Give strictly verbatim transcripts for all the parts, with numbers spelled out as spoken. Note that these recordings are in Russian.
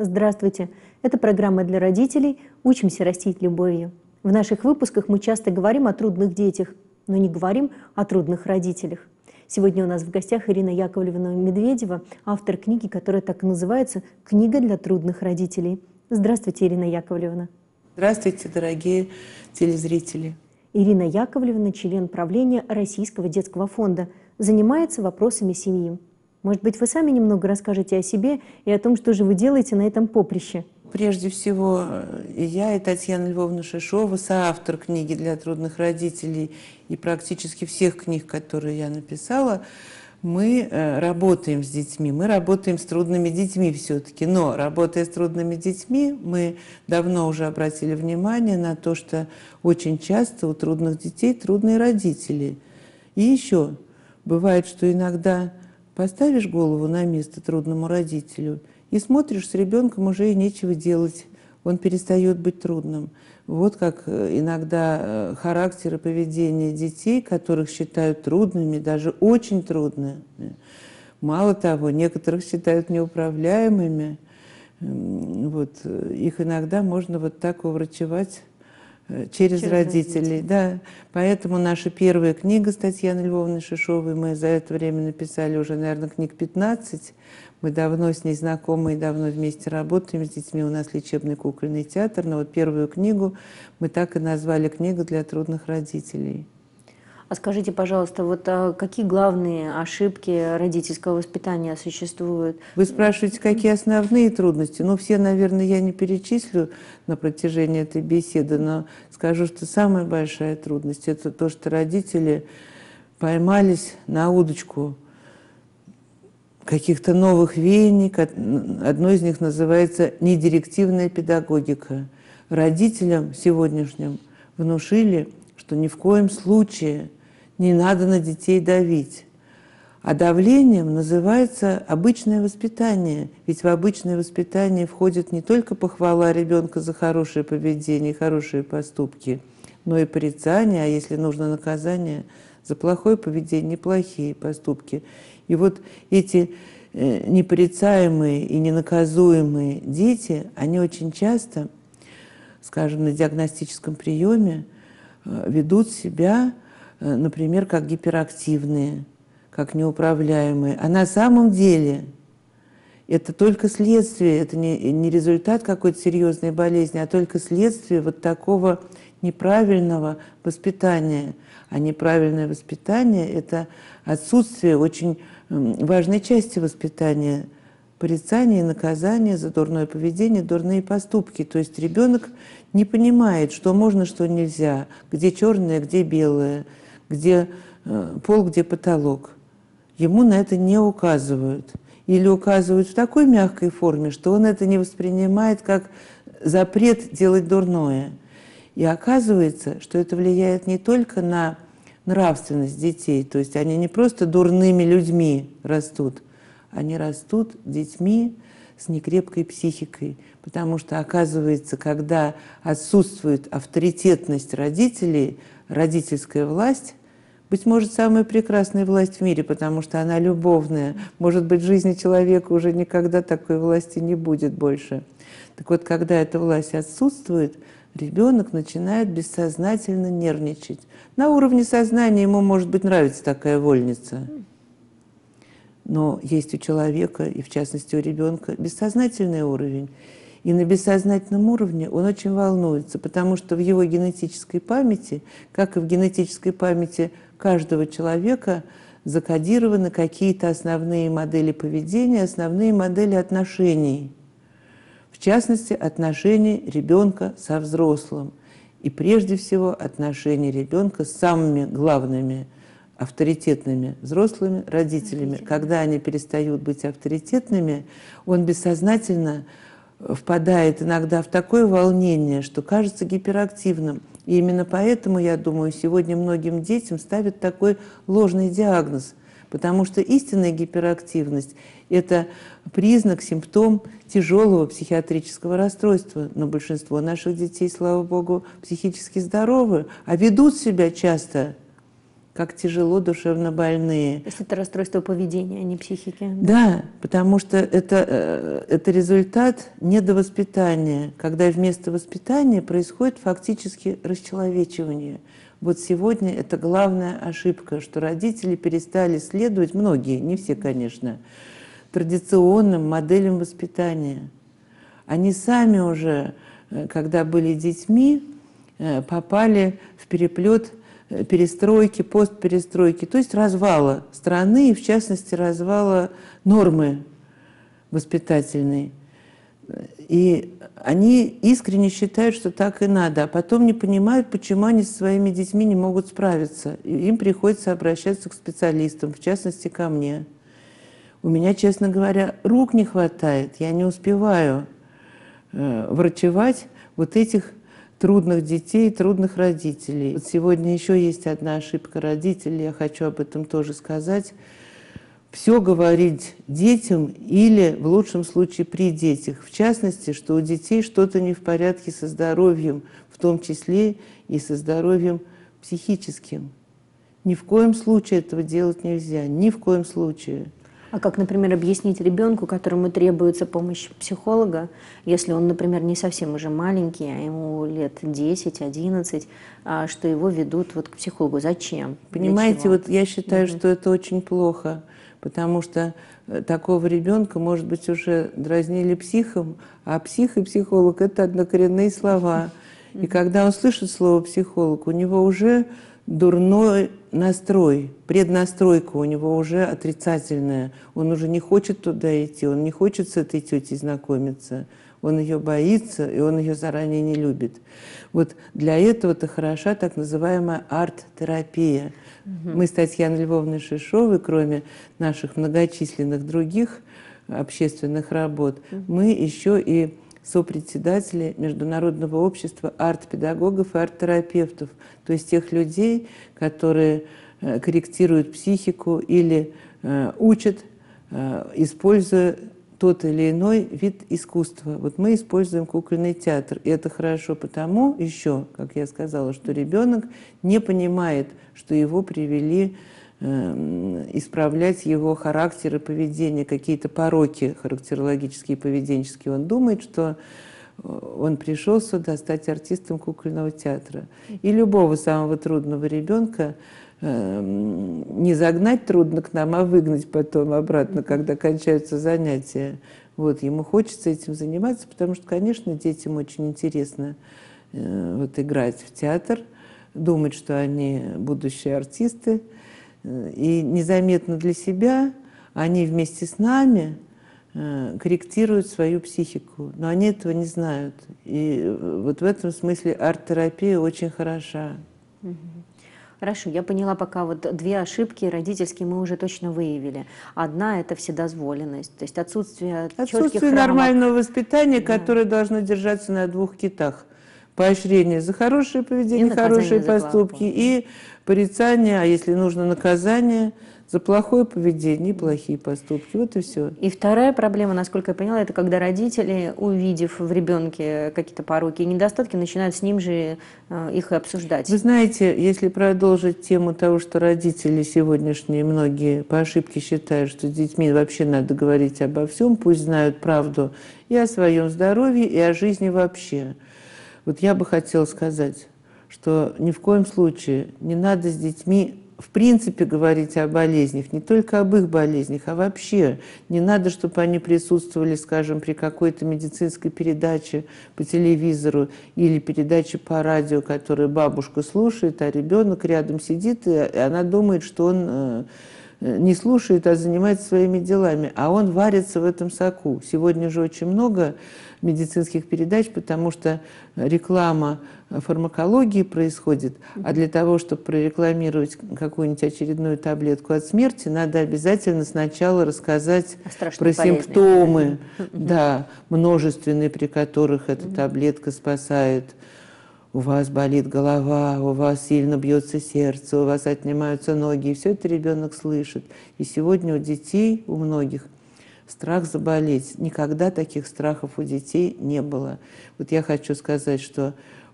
Здравствуйте! Это программа для родителей «Учимся растить любовью». В наших выпусках мы часто говорим о трудных детях, но не говорим о трудных родителях. Сегодня у нас в гостях Ирина Яковлевна Медведева, автор книги, которая так и называется «Книга для трудных родителей». Здравствуйте, Ирина Яковлевна. Здравствуйте, дорогие телезрители. Ирина Яковлевна – член правления Российского детского фонда, занимается вопросами семьи. Может быть, вы сами немного расскажете о себе и о том, что же вы делаете на этом поприще? Прежде всего, и я, и Татьяна Львовна Шишова, соавтор книги для трудных родителей и практически всех книг, которые я написала, мы работаем с детьми, мы работаем с трудными детьми все-таки. Но, работая с трудными детьми, мы давно уже обратили внимание на то, что очень часто у трудных детей трудные родители. И еще бывает, что иногда поставишь голову на место трудному родителю и смотришь, с ребенком уже и нечего делать, он перестает быть трудным. Вот как иногда характер и поведение детей, которых считают трудными, даже очень трудными. Мало того, некоторых считают неуправляемыми. Вот, их иногда можно вот так уврачевать через, через родителей. родителей. Да. Поэтому наша первая книга с Татьяной Львовной Шишовой, мы за это время написали уже, наверное, книг пятнадцать. Мы давно с ней знакомы и давно вместе работаем с детьми. У нас лечебный кукольный театр. Но вот первую книгу мы так и назвали «Книга для трудных родителей». А скажите, пожалуйста, вот а какие главные ошибки родительского воспитания существуют? Вы спрашиваете, какие основные трудности? Ну, все, наверное, я не перечислю на протяжении этой беседы, но скажу, что самая большая трудность – это то, что родители поймались на удочку каких-то новых веяний. Одно из них называется недирективная педагогика. Родителям сегодняшним внушили, что ни в коем случае не надо на детей давить. А давлением называется обычное воспитание. Ведь в обычное воспитание входит не только похвала ребенка за хорошее поведение и хорошие поступки, но и порицание, а если нужно наказание, за плохое поведение, неплохие поступки. И вот эти непорицаемые и ненаказуемые дети, они очень часто, скажем, на диагностическом приеме ведут себя, например, как гиперактивные, как неуправляемые. А на самом деле это только следствие, это не, не результат какой-то серьезной болезни, а только следствие вот такого неправильного воспитания. А неправильное воспитание – это отсутствие очень важной части воспитания – порицание и наказание за дурное поведение, дурные поступки. То есть ребенок не понимает, что можно, что нельзя, где черное, где белое, где пол, где потолок. Ему на это не указывают. Или указывают в такой мягкой форме, что он это не воспринимает как запрет делать дурное. И оказывается, что это влияет не только на нравственность детей, то есть они не просто дурными людьми растут, они растут детьми с некрепкой психикой, потому что, оказывается, когда отсутствует авторитетность родителей, родительская власть, быть может, самая прекрасная власть в мире, потому что она любовная. Может быть, в жизни человека уже никогда такой власти не будет больше. Так вот, когда эта власть отсутствует, ребенок начинает бессознательно нервничать. На уровне сознания ему, может быть, нравится такая вольница. Но есть у человека, и в частности у ребенка, бессознательный уровень. И на бессознательном уровне он очень волнуется, потому что в его генетической памяти, как и в генетической памяти каждого человека, закодированы какие-то основные модели поведения, основные модели отношений. В частности, отношения ребенка со взрослым. И прежде всего отношения ребенка с самыми главными авторитетными взрослыми родителями. Когда они перестают быть авторитетными, он бессознательно впадает иногда в такое волнение, что кажется гиперактивным. И именно поэтому, я думаю, сегодня многим детям ставят такой ложный диагноз, потому что истинная гиперактивность – это признак, симптом тяжелого психиатрического расстройства. Но большинство наших детей, слава богу, психически здоровы, а ведут себя часто как тяжело душевнобольные. То есть это расстройство поведения, а не психики? Да, потому что это, это результат недовоспитания, когда вместо воспитания происходит фактически расчеловечивание. Вот сегодня это главная ошибка, что родители перестали следовать, многие, не все, конечно, традиционным моделям воспитания. Они сами уже, когда были детьми, попали в переплет перестройки, постперестройки, то есть развала страны и, в частности, развала нормы воспитательной. И они искренне считают, что так и надо, а потом не понимают, почему они со своими детьми не могут справиться. И им приходится обращаться к специалистам, в частности, ко мне. У меня, честно говоря, рук не хватает, я не успеваю э, врачевать вот этих трудных детей, трудных родителей. Вот сегодня еще есть одна ошибка родителей, я хочу об этом тоже сказать. Все говорить детям или, в лучшем случае, при детях. В частности, что у детей что-то не в порядке со здоровьем, в том числе и со здоровьем психическим. Ни в коем случае этого делать нельзя, ни в коем случае. А как, например, объяснить ребенку, которому требуется помощь психолога, если он, например, не совсем уже маленький, а ему лет десять-одиннадцать, что его ведут вот к психологу? Зачем? Понимаете, вот я считаю, угу. что это очень плохо, потому что такого ребенка, может быть, уже дразнили психом, а псих и психолог – это однокоренные слова. И когда он слышит слово «психолог», у него уже дурной настрой, преднастройка у него уже отрицательная. Он уже не хочет туда идти, он не хочет с этой тетей знакомиться. Он ее боится, и он ее заранее не любит. Вот для этого-то хороша так называемая арт-терапия. Угу. Мы с Татьяной Львовной Шишовой, кроме наших многочисленных других общественных работ, угу. мы еще и сопредседатели Международного общества арт-педагогов и арт-терапевтов, то есть тех людей, которые э, корректируют психику или э, учат, э, используя тот или иной вид искусства. Вот мы используем кукольный театр, и это хорошо потому еще, как я сказала, что ребенок не понимает, что его привели исправлять его характер и поведение, какие-то пороки характерологические и поведенческие. Он думает, что он пришел сюда стать артистом кукольного театра. И любого самого трудного ребенка не загнать трудно к нам, а выгнать потом обратно, когда кончаются занятия. Вот, ему хочется этим заниматься, потому что, конечно, детям очень интересно вот, играть в театр, думать, что они будущие артисты. И незаметно для себя они вместе с нами корректируют свою психику, но они этого не знают. И вот в этом смысле арт-терапия очень хороша. Хорошо, я поняла, пока вот две ошибки родительские мы уже точно выявили. Одна – это вседозволенность, то есть отсутствие Отсутствие нормального воспитания, да. которое должно держаться на двух китах. Поощрение за хорошее поведение, хорошие поступки и порицание, а если нужно наказание, за плохое поведение и плохие поступки. Вот и все. И вторая проблема, насколько я поняла, это когда родители, увидев в ребенке какие-то пороки и недостатки, начинают с ним же их и обсуждать. Вы знаете, если продолжить тему того, что родители сегодняшние многие по ошибке считают, что с детьми вообще надо говорить обо всем, пусть знают правду и о своем здоровье, и о жизни вообще. Вот я бы хотела сказать, что ни в коем случае не надо с детьми в принципе говорить о болезнях, не только об их болезнях, а вообще. Не надо, чтобы они присутствовали, скажем, при какой-то медицинской передаче по телевизору или передаче по радио, которую бабушка слушает, а ребенок рядом сидит, и она думает, что он не слушает, а занимается своими делами, а он варится в этом соку. Сегодня же очень много медицинских передач, потому что реклама фармакологии происходит, а для того, чтобы прорекламировать какую-нибудь очередную таблетку от смерти, надо обязательно сначала рассказать про симптомы, да, множественные, при которых эта таблетка спасает. У вас болит голова, у вас сильно бьется сердце, у вас отнимаются ноги, и все это ребенок слышит. И сегодня у детей, у многих, страх заболеть. Никогда таких страхов у детей не было. Вот я хочу сказать, что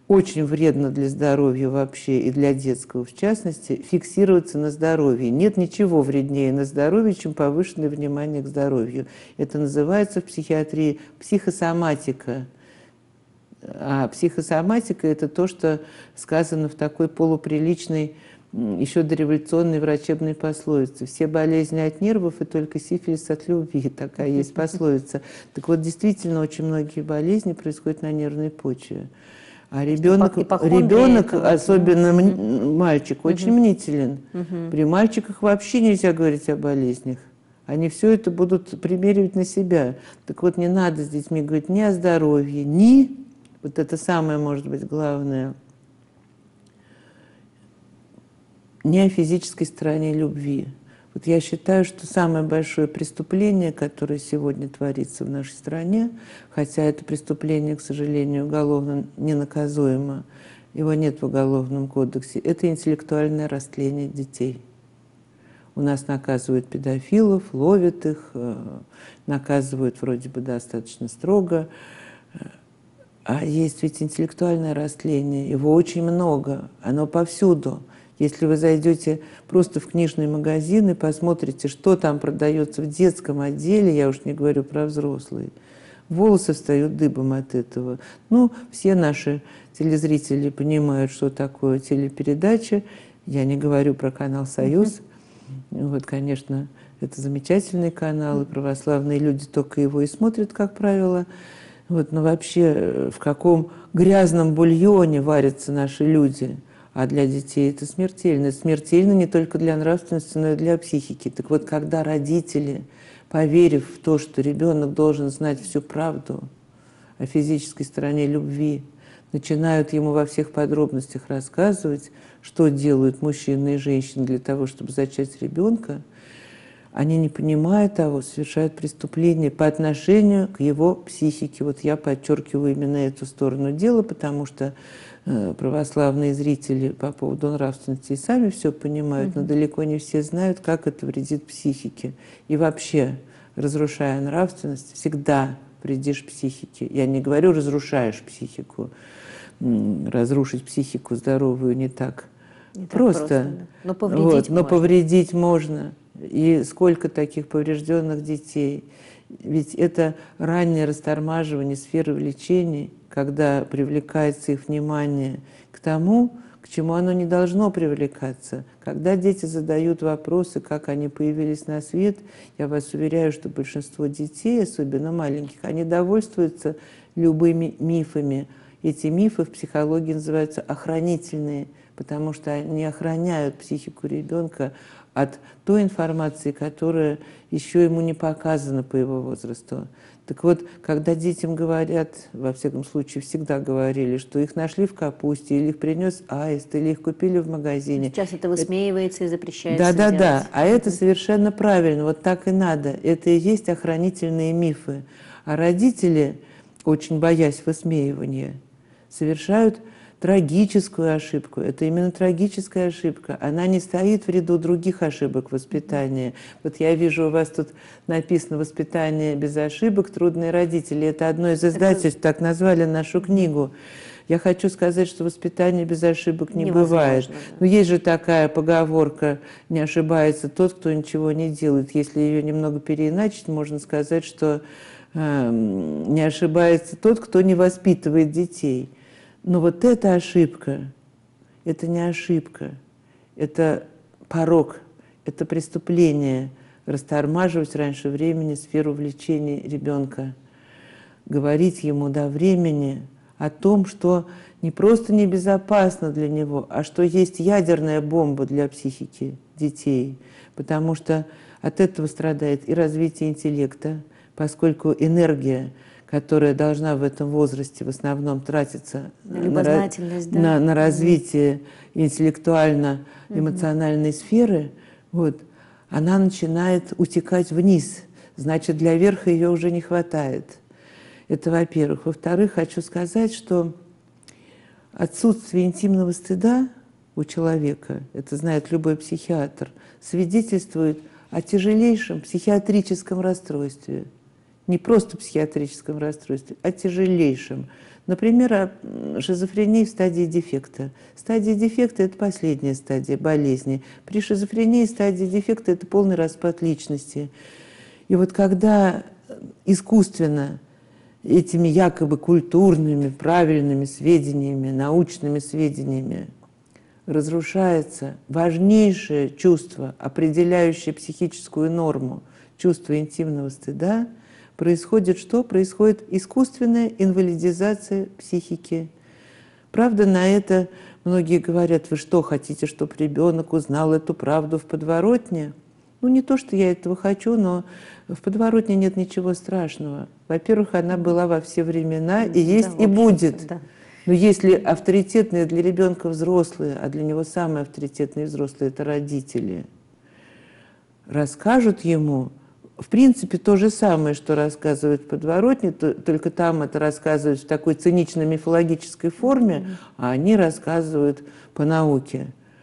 очень вредно для здоровья вообще и для детского в частности, фиксироваться на здоровье. Нет ничего вреднее на здоровье, чем повышенное внимание к здоровью. Это называется в психиатрии психосоматика. А психосоматика – это то, что сказано в такой полуприличной, еще дореволюционной врачебной пословице. Все болезни от нервов и только сифилис от любви. Такая есть пословица. Так вот, действительно, очень многие болезни происходят на нервной почве. А ребенок, ребенок особенно угу. мальчик, очень угу. мнителен. Угу. При мальчиках вообще нельзя говорить о болезнях. Они все это будут примеривать на себя. Так вот, не надо с детьми говорить ни о здоровье, ни, вот это самое, может быть, главное, ни о физической стороне любви. Вот я считаю, что самое большое преступление, которое сегодня творится в нашей стране, хотя это преступление, к сожалению, уголовно ненаказуемо, его нет в Уголовном кодексе, это интеллектуальное растление детей. У нас наказывают педофилов, ловят их, наказывают вроде бы достаточно строго. А есть ведь интеллектуальное растление, его очень много, оно повсюду. Если вы зайдете просто в книжный магазин и посмотрите, что там продается в детском отделе, я уж не говорю про взрослые, волосы встают дыбом от этого. Ну, все наши телезрители понимают, что такое телепередача. Я не говорю про канал «Союз». Вот, конечно, это замечательный канал, и православные люди только его и смотрят, как правило. Вот, но вообще, в каком грязном бульоне варятся наши люди – а для детей это смертельно. Это смертельно не только для нравственности, но и для психики. Так вот, когда родители, поверив в то, что ребенок должен знать всю правду о физической стороне любви, начинают ему во всех подробностях рассказывать, что делают мужчины и женщины для того, чтобы зачать ребенка, они, не понимая того, совершают преступление по отношению к его психике. Вот я подчеркиваю именно эту сторону дела, потому что православные зрители по поводу нравственности и сами все понимают, но далеко не все знают, как это вредит психике. И вообще, разрушая нравственность, всегда вредишь психике. Я не говорю, разрушаешь психику. Разрушить психику здоровую не так не просто. Так просто, да. Но повредить вот, но можно. повредить можно. И сколько таких поврежденных детей. Ведь это раннее растормаживание сферы влечений, когда привлекается их внимание к тому, к чему оно не должно привлекаться. Когда дети задают вопросы, как они появились на свет, я вас уверяю, что большинство детей, особенно маленьких, они довольствуются любыми мифами. Эти мифы в психологии называются охранительные, потому что они охраняют психику ребенка от той информации, которая еще ему не показана по его возрасту. Так вот, когда детям говорят, во всяком случае всегда говорили, что их нашли в капусте, или их принес аист, или их купили в магазине. Сейчас это высмеивается это... и запрещается Да, да, делать. да. А mm-hmm. это совершенно правильно, вот так и надо. Это и есть охранительные мифы. А родители, очень боясь высмеивания, совершают трагическую ошибку. Это именно трагическая ошибка. Она не стоит в ряду других ошибок воспитания. Вот я вижу, у вас тут написано «Воспитание без ошибок. Трудные родители». Это одно из издательств, так назвали нашу книгу. Я хочу сказать, что воспитание без ошибок не Невозможно, бывает. Да. Но есть же такая поговорка «не ошибается тот, кто ничего не делает». Если ее немного переиначить, можно сказать, что э, не ошибается тот, кто не воспитывает детей. Но вот эта ошибка, это не ошибка, это порок, это преступление растормаживать раньше времени сферу влечений ребенка, говорить ему до времени о том, что не просто небезопасно для него, а что есть ядерная бомба для психики детей, потому что от этого страдает и развитие интеллекта, поскольку энергия, которая должна в этом возрасте в основном тратиться на, да. на, на развитие интеллектуально-эмоциональной сферы, вот, она начинает утекать вниз. Значит, для верха ее уже не хватает. Это во-первых. Во-вторых, хочу сказать, что отсутствие интимного стыда у человека, это знает любой психиатр, свидетельствует о тяжелейшем психиатрическом расстройстве. не просто психиатрическом расстройстве, а тяжелейшем. Например, о шизофрении в стадии дефекта. Стадия дефекта – это последняя стадия болезни. При шизофрении стадия дефекта – это полный распад личности. И вот когда искусственно этими якобы культурными, правильными сведениями, научными сведениями разрушается важнейшее чувство, определяющее психическую норму, чувство интимного стыда, происходит что? Происходит искусственная инвалидизация психики. Правда, на это многие говорят: вы что, хотите, чтобы ребенок узнал эту правду в подворотне? Ну, не то, что я этого хочу, но в подворотне нет ничего страшного. Во-первых, она была во все времена, и есть, да, и будет. Да. Но если авторитетные для ребенка взрослые, а для него самые авторитетные взрослые – это родители, расскажут ему, в принципе, то же самое, что рассказывают в подворотне, только там это рассказывают в такой цинично-мифологической форме, а они рассказывают по науке.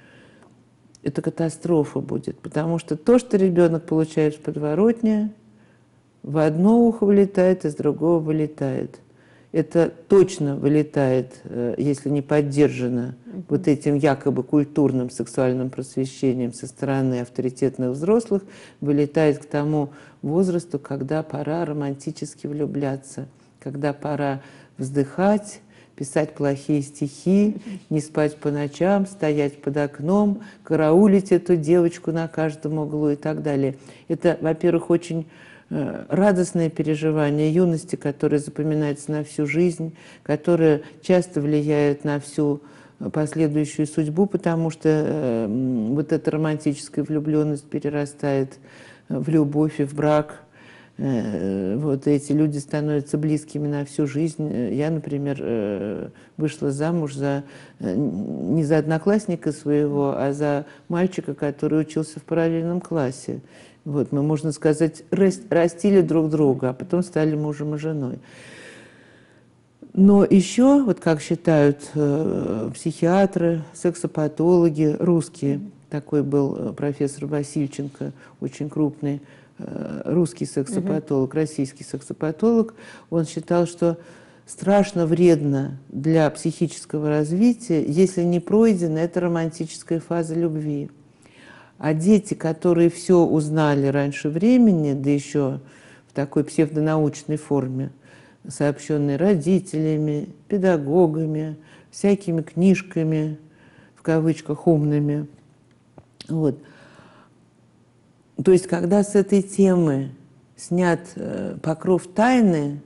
Это катастрофа будет, потому что то, что ребенок получает в подворотне, в одно ухо вылетает, из другого вылетает. Это точно вылетает, если не поддержано mm-hmm. вот этим якобы культурным сексуальным просвещением со стороны авторитетных взрослых, вылетает к тому возрасту, когда пора романтически влюбляться, когда пора вздыхать, писать плохие стихи, не спать по ночам, стоять под окном, караулить эту девочку на каждом углу и так далее. Это, во-первых, очень радостное переживание юности, которое запоминается на всю жизнь, которое часто влияет на всю последующую судьбу, потому что э, вот эта романтическая влюбленность перерастает в любовь и в брак. Э, вот эти люди становятся близкими на всю жизнь. Я, например, э, вышла замуж за, э, не за одноклассника своего, а за мальчика, который учился в параллельном классе. Вот, мы, можно сказать, растили друг друга, а потом стали мужем и женой. Но еще, вот как считают э, психиатры, сексопатологи, русские, такой был профессор Васильченко, очень крупный э, русский сексопатолог, uh-huh. российский сексопатолог, он считал, что страшно вредно для психического развития, если не пройдена эта романтическая фаза любви. А дети, которые все узнали раньше времени, да еще в такой псевдонаучной форме, сообщенной родителями, педагогами, всякими книжками, в кавычках, умными. Вот. То есть, когда с этой темы снят покров тайны,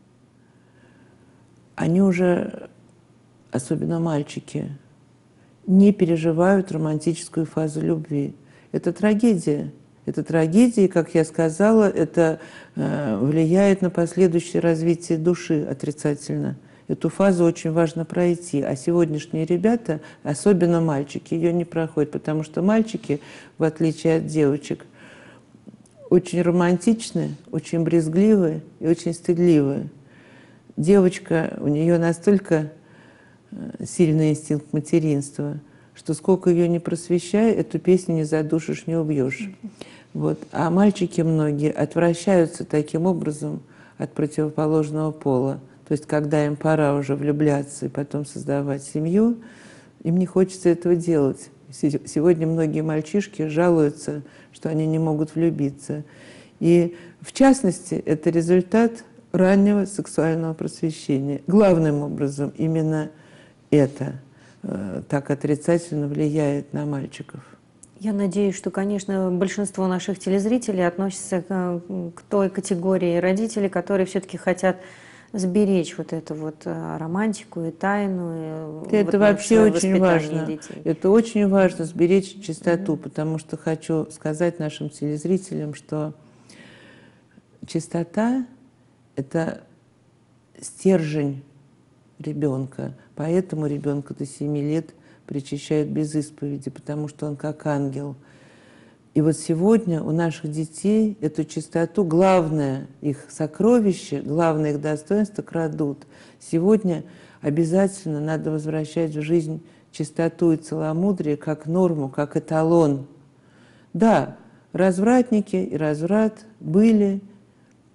они уже, особенно мальчики, не переживают романтическую фазу любви. Это трагедия. Это трагедия, и, как я сказала, это э, влияет на последующее развитие души отрицательно. Эту фазу очень важно пройти. А сегодняшние ребята, особенно мальчики, ее не проходят, потому что мальчики, в отличие от девочек, очень романтичны, очень брезгливы и очень стыдливы. Девочка, у нее настолько сильный инстинкт материнства, что сколько ее не просвещай, эту песню не задушишь, не убьешь. Вот. А мальчики многие отвращаются таким образом от противоположного пола. То есть, когда им пора уже влюбляться и потом создавать семью, им не хочется этого делать. Сегодня многие мальчишки жалуются, что они не могут влюбиться. И, в частности, это результат раннего сексуального просвещения. Главным образом именно это э, так отрицательно влияет на мальчиков. Я надеюсь, что, конечно, большинство наших телезрителей относятся к, к той категории родителей, которые все-таки хотят сберечь вот эту вот романтику и тайну. И это вот вообще очень важно. Детей. Это очень важно, сберечь чистоту, mm-hmm. потому что хочу сказать нашим телезрителям, что чистота – это стержень ребенка. Поэтому ребенка до семи лет причащают без исповеди, потому что он как ангел. И вот сегодня у наших детей эту чистоту, главное их сокровище, главное их достоинство крадут. Сегодня обязательно надо возвращать в жизнь чистоту и целомудрие как норму, как эталон. Да, развратники и разврат были,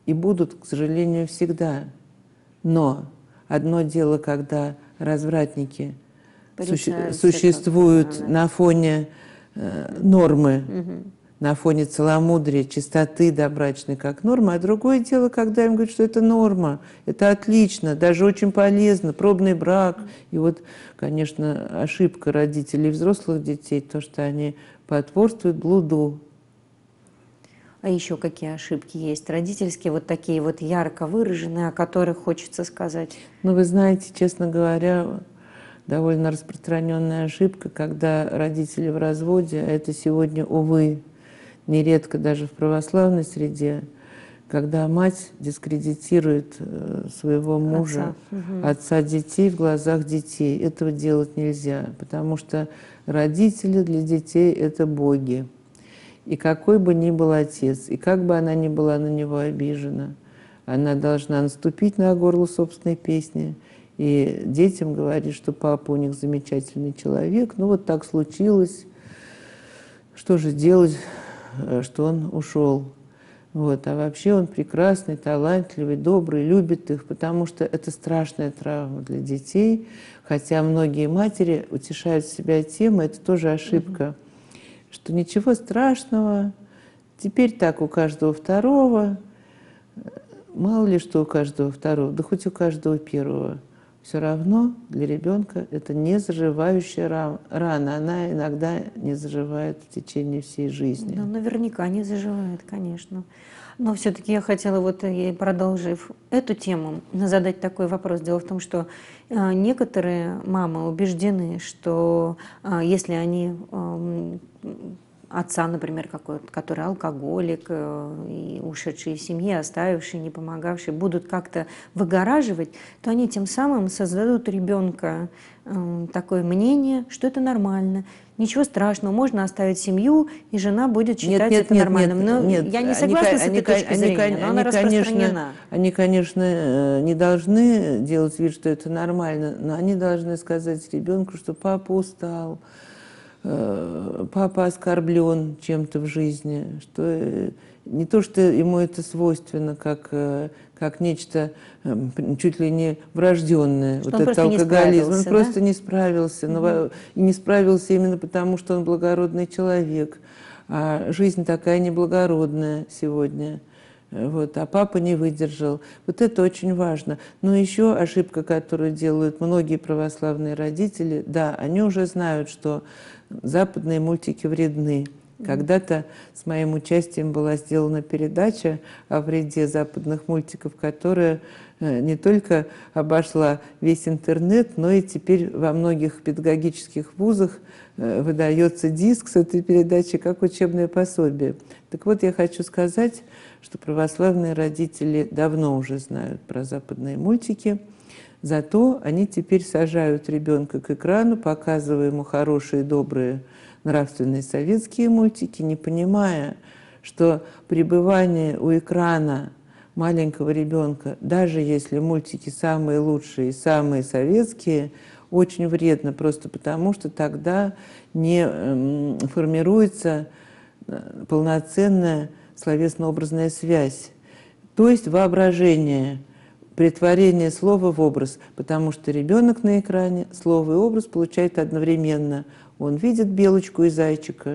и будут, к сожалению, всегда. Но одно дело, когда развратники суще существуют как, на фоне э, нормы, угу. на фоне целомудрия, чистоты добрачной как норма, а другое дело, когда им говорят, что это норма, это отлично, даже очень полезно, пробный брак. И вот, конечно, ошибка родителей взрослых детей, то, что они потворствуют блуду. А еще какие ошибки есть родительские, вот такие вот ярко выраженные, о которых хочется сказать? Ну, вы знаете, честно говоря, довольно распространенная ошибка, когда родители в разводе, а это сегодня, увы, нередко даже в православной среде, когда мать дискредитирует своего мужа, отца, угу. отца детей в глазах детей. Этого делать нельзя, потому что родители для детей – это боги. И какой бы ни был отец, и как бы она ни была на него обижена, она должна наступить на горло собственной песни и детям говорить, что папа у них замечательный человек. Ну вот так случилось, что же делать, что он ушел. Вот. А вообще он прекрасный, талантливый, добрый, любит их, потому что это страшная травма для детей. Хотя многие матери утешают себя тем, это тоже ошибка, что ничего страшного, теперь так у каждого второго, мало ли что у каждого второго, да хоть у каждого первого. Все равно для ребенка это не заживающая рана. Она иногда не заживает в течение всей жизни. Ну, наверняка не заживает, конечно. Но все-таки я хотела, вот продолжив эту тему, задать такой вопрос. Дело в том, что некоторые мамы убеждены, что если они отца, например, какой-то, который алкоголик, и ушедший из семьи, оставивший, не помогавший, будут как-то выгораживать, то они тем самым создадут ребенка э, такое мнение, что это нормально, ничего страшного, можно оставить семью, и жена будет считать нет, нет, это нет, нормальным. Нет, но нет, я не согласна они, с этой они, точкой они, зрения, они, но она они, распространена. Конечно, они, конечно, не должны делать вид, что это нормально, но они должны сказать ребенку, что папа устал, папа оскорблен чем-то в жизни, что не то, что ему это свойственно, как, как нечто чуть ли не врожденное, что вот этот алкоголизм. Он да? просто не справился, угу. но и не справился именно потому, что он благородный человек. А жизнь такая неблагородная сегодня. Вот, а папа не выдержал. Вот это очень важно. Но еще ошибка, которую делают многие православные родители, да, они уже знают, что западные мультики вредны. Когда-то с моим участием была сделана передача о вреде западных мультиков, которая не только обошла весь интернет, но и теперь во многих педагогических вузах выдается диск с этой передачей как учебное пособие. Так вот, я хочу сказать, что православные родители давно уже знают про западные мультики, зато они теперь сажают ребенка к экрану, показывая ему хорошие, добрые, нравственные советские мультики, не понимая, что пребывание у экрана маленького ребенка, даже если мультики самые лучшие и самые советские, очень вредно, просто потому что тогда не формируется полноценная словесно-образная связь, то есть воображение, претворение слова в образ, потому что ребенок на экране слово и образ получает одновременно. Он видит белочку и зайчика,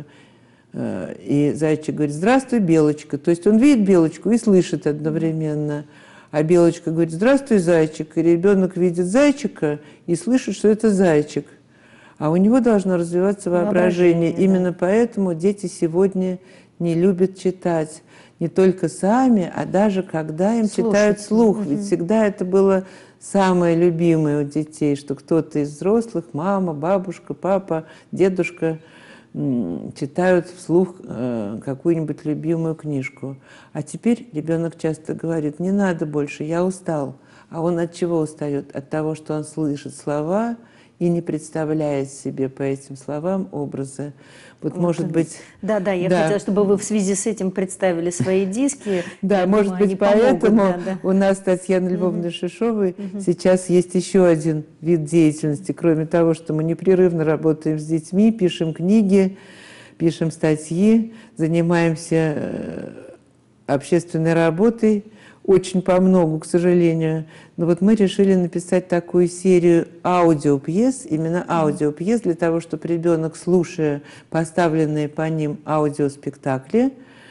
и зайчик говорит: «Здравствуй, белочка». То есть он видит белочку и слышит одновременно. А белочка говорит: «Здравствуй, зайчик». И ребенок видит зайчика и слышит, что это зайчик. А у него должно развиваться воображение. воображение Именно да. Поэтому дети сегодня не любят читать. Не только сами, а даже когда им Слушать. читают вслух. Угу. Ведь всегда это было самое любимое у детей, что кто-то из взрослых, мама, бабушка, папа, дедушка, читают вслух какую-нибудь любимую книжку. А теперь ребенок часто говорит: «Не надо больше, я устал». А он от чего устает? От того, что он слышит слова и не представляет себе по этим словам образы. Вот, вот может быть... Да, да, я да. хотела, чтобы вы в связи с этим представили свои диски. Да, может думаю, быть, поэтому помогут, да, да. у нас Татьяны Львовны Шишовой сейчас есть еще один вид деятельности, кроме того, что мы непрерывно работаем с детьми, пишем книги, пишем статьи, занимаемся общественной работой, очень по многу, к сожалению. Но вот мы решили написать такую серию аудиопьес, именно аудиопьес, для того, чтобы ребенок, слушая поставленные по ним аудиоспектакли,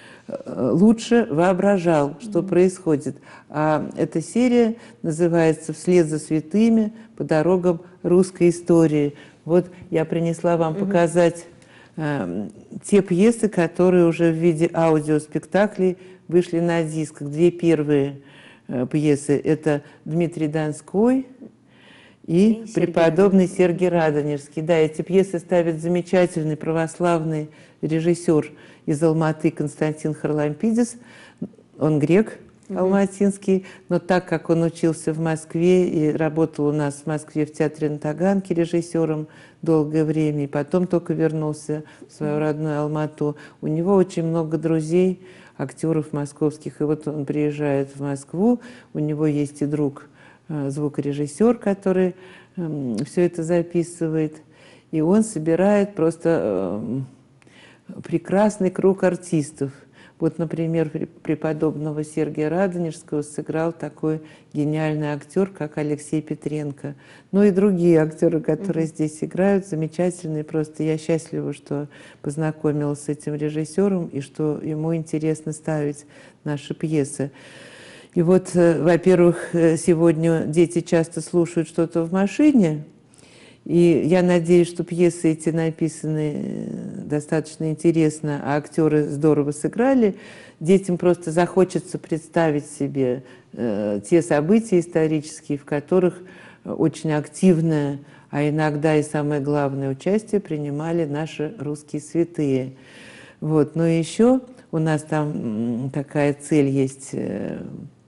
лучше воображал, что mm-hmm. происходит. А эта серия называется «Вслед за святыми по дорогам русской истории». Вот я принесла вам mm-hmm. показать э, те пьесы, которые уже в виде аудиоспектаклей вышли на дисках. Две первые э, пьесы – это Дмитрий Донской и, и преподобный Сергий Радонежский. Да, эти пьесы ставит замечательный православный режиссер из Алматы Константин Харлампидис. Он грек алматинский, но так как он учился в Москве и работал у нас в Москве в театре на Таганке режиссером долгое время, и потом только вернулся в свою родную Алмату, у него очень много друзей, актеров московских. И вот он приезжает в Москву, у него есть и друг, звукорежиссер, который э, все это записывает, и он собирает просто э, прекрасный круг артистов. Вот, например, преподобного Сергия Радонежского сыграл такой гениальный актер, как Алексей Петренко. Ну и другие актеры, которые mm-hmm. здесь играют, замечательные. Просто я счастлива, что познакомилась с этим режиссером и что ему интересно ставить наши пьесы. И вот, во-первых, сегодня дети часто слушают что-то в машине, и я надеюсь, что пьесы эти написаны достаточно интересно, а актеры здорово сыграли. Детям просто захочется представить себе э, те события исторические, в которых очень активное, а иногда и самое главное участие принимали наши русские святые. Вот. Но еще у нас там такая цель есть, э,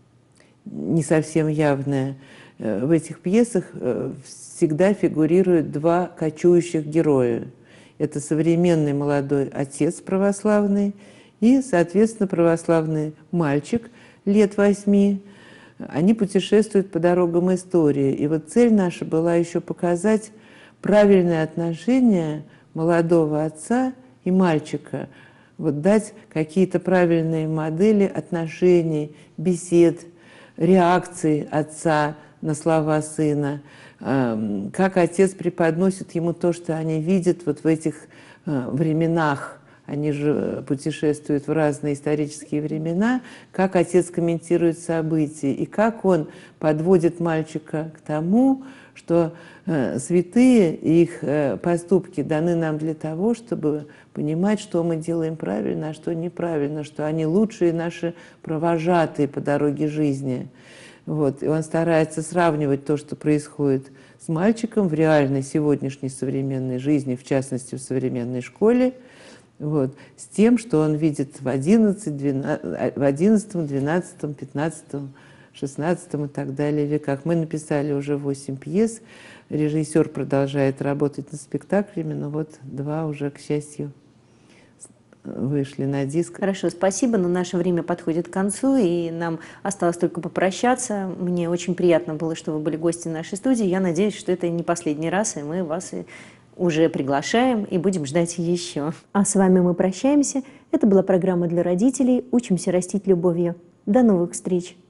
не совсем явная. В этих пьесах всегда фигурируют два кочующих героя. Это современный молодой отец православный и, соответственно, православный мальчик лет восьми. Они путешествуют по дорогам истории. И вот цель наша была еще показать правильное отношение молодого отца и мальчика. Вот дать какие-то правильные модели отношений, бесед, реакций отца на слова сына, как отец преподносит ему то, что они видят вот в этих временах. Они же путешествуют в разные исторические времена, как отец комментирует события и как он подводит мальчика к тому, что святые и их поступки даны нам для того, чтобы понимать, что мы делаем правильно, а что неправильно, что они лучшие наши провожатые по дороге жизни. Вот. И он старается сравнивать то, что происходит с мальчиком в реальной сегодняшней современной жизни, в частности, в современной школе, вот, с тем, что он видит в одиннадцатом, двенадцатом, пятнадцатом, шестнадцатом и так далее веках. Мы написали уже восемь пьес, режиссер продолжает работать над спектаклями, но вот два уже, к счастью, вышли на диск. Хорошо, спасибо, но наше время подходит к концу, и нам осталось только попрощаться. Мне очень приятно было, что вы были гостем нашей студии. Я надеюсь, что это не последний раз, и мы вас уже приглашаем и будем ждать еще. А с вами мы прощаемся. Это была программа для родителей «Учимся растить любовью». До новых встреч!